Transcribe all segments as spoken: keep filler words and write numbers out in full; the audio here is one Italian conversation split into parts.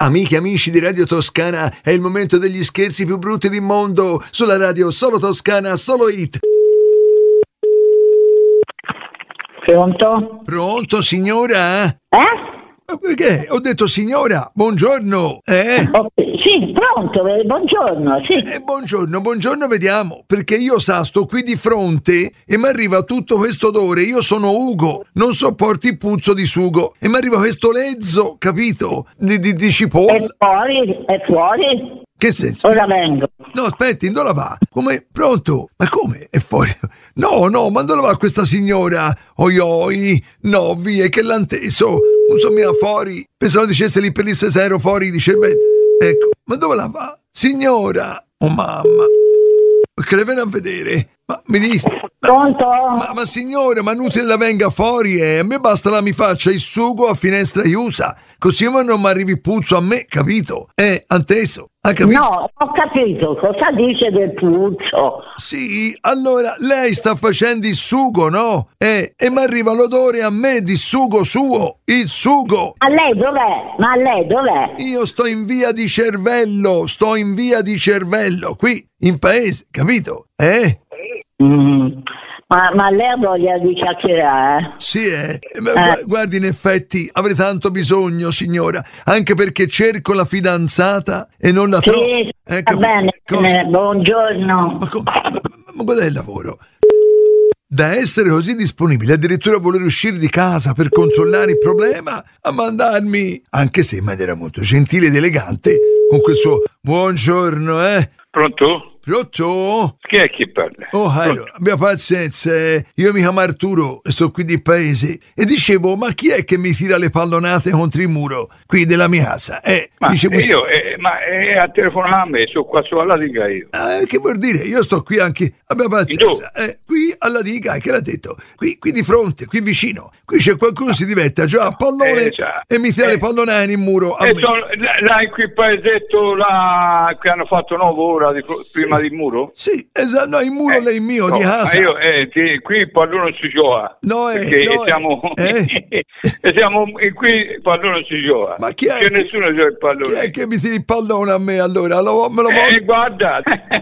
Amiche e amici di Radio Toscana, è il momento degli scherzi più brutti del mondo sulla radio Solo Toscana, Solo Hit. Pronto? Pronto, signora? Eh? Che? Ho detto signora, buongiorno. Eh? Oh, sì, pronto, eh, buongiorno, sì. Eh, buongiorno, buongiorno, vediamo. Perché io sa, sto qui di fronte e mi arriva tutto questo odore. Io sono Ugo, non sopporto il puzzo di sugo. E mi arriva questo lezzo, capito? Di, di, di È cipolla. fuori? È fuori? Che senso? Ora vengo. No, aspetti, dove va? Come? Pronto? Ma come? È fuori? No, no, ma dove va questa signora? Oi oi, no, via, che l'han teso. Non so mia fuori. Pensavo dicesse lì per lì se ero fuori di cervello. Ecco, ma dove la va? Signora! Oh mamma! Che le viene a vedere? Ma mi dice... Pronto? Ma, ma signora, ma inutile la venga fuori, eh? A me basta la mi faccia il sugo a finestra chiusa. Così ma non mi arrivi puzzo a me, capito? Eh, anteso. Ha capito? No, ho capito. Cosa dice del puzzo? Sì, allora lei sta facendo il sugo, no? Eh, e mi arriva l'odore a me di sugo suo, il sugo. A lei dov'è? Ma a lei dov'è? Io sto in via di Cervello, sto in via di Cervello, qui, in paese, capito? Eh? Mm. Ma, ma lei ha voglia di chiacchierare? Sì, eh. Ma gu- Guardi, in effetti avrei tanto bisogno, signora, anche perché cerco la fidanzata e non la trovo. Sì, Eh, va capi- bene. cosa- eh, buongiorno. Ma, come? ma, ma qual è il lavoro? Da essere così disponibile, addirittura a voler uscire di casa per controllare il problema, a mandarmi, anche se in maniera molto gentile ed elegante, con quel suo buongiorno, eh? Pronto? Pronto? Chi è che parla? Oh, allora, abbia pazienza, eh. Io mi chiamo Arturo e sto qui di paese e dicevo, ma chi è che mi tira le pallonate contro il muro qui della mia casa? Eh, Ma dicevo, io, eh, ma è a telefonare a me, sono qua sulla diga io. eh, che vuol dire? Io sto qui anche, abbia pazienza, eh, qui alla diga, che l'ha detto? Qui, qui di fronte, qui vicino, qui c'è qualcuno che si diventa già a pallone Eh, già. e mi tira Eh. le pallonate in muro a E me. sono, là in quel paesetto là che hanno fatto nuovo ora di, prima del muro? Sì, esatto, no, il muro Eh, lei mio no, di casa. Ma io, eh, ti- qui il pallone non si gioca. No, eh, perché no, siamo, eh. e siamo e qui il pallone non si gioca. Ma chi è C'è che- nessuno che gioca il Chi pallone. è che mi tira il pallone a me allora? Lo, me lo Eh, voglio... guarda,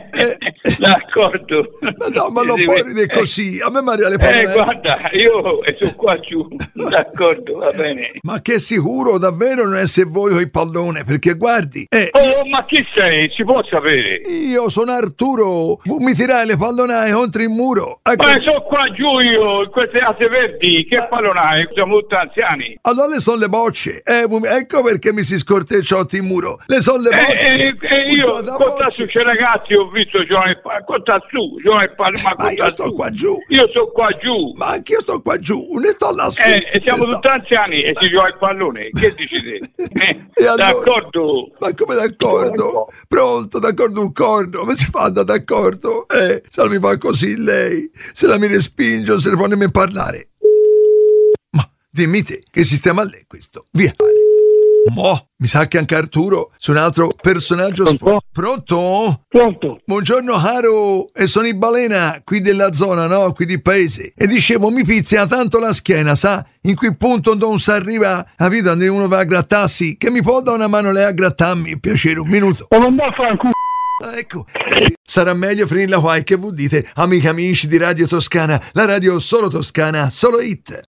d'accordo. Ma no, ma non Sì, può eh, dire così. A me Maria le Eh, pallone. guarda, io sono qua giù, d'accordo, va bene. Ma che sicuro davvero non essere voi con il pallone? Perché guardi, eh, Oh, ma chi sei? Si può sapere? io sono Arturo. Tu mi tirai le pallonate contro il muro. Ecco. Ma sono qua giù io, in queste case verdi, che pallonai? Siamo molto anziani. Allora le sono le bocce. Eh, vo- ecco perché mi si scorteccioti il muro. Le sono le E bocce. eh, eh, io, Bucciate a conta bocce. su, c'è ragazzi, ho visto, giocano il pallone, conta su, giocano il pallone, ma Ma io conta sto su. qua giù. Io sono qua giù. Ma anch'io sto qua giù. Ne sto lassù. Eh, e siamo Ci sto- tutti anziani e si gioca il pallone, che dici te? Eh, E allora- d'accordo? Ma come d'accordo? Pronto, d'accordo un corno? Come si fa ad andare d'accordo? Eh, se non mi fa così lei, se la mi respinge non se ne può nemmeno parlare. Ma dimmi te, che sistema è questo? Via. Mo, mi sa che anche Arturo su un altro personaggio sfo- Pronto? Pronto? Buongiorno caro, e sono i Balena qui della zona, no? Qui di paese. E dicevo, mi pizzica tanto la schiena, sa? In quel punto non si arriva a vita quando uno va a grattarsi, che mi può dare una mano lei a grattarmi, piacere, un minuto. Ma non va a fare un culo. Ah, ecco, eh, sarà meglio finirla qua, che voi dite, amici amici di Radio Toscana, la radio Solo Toscana, Solo Hit.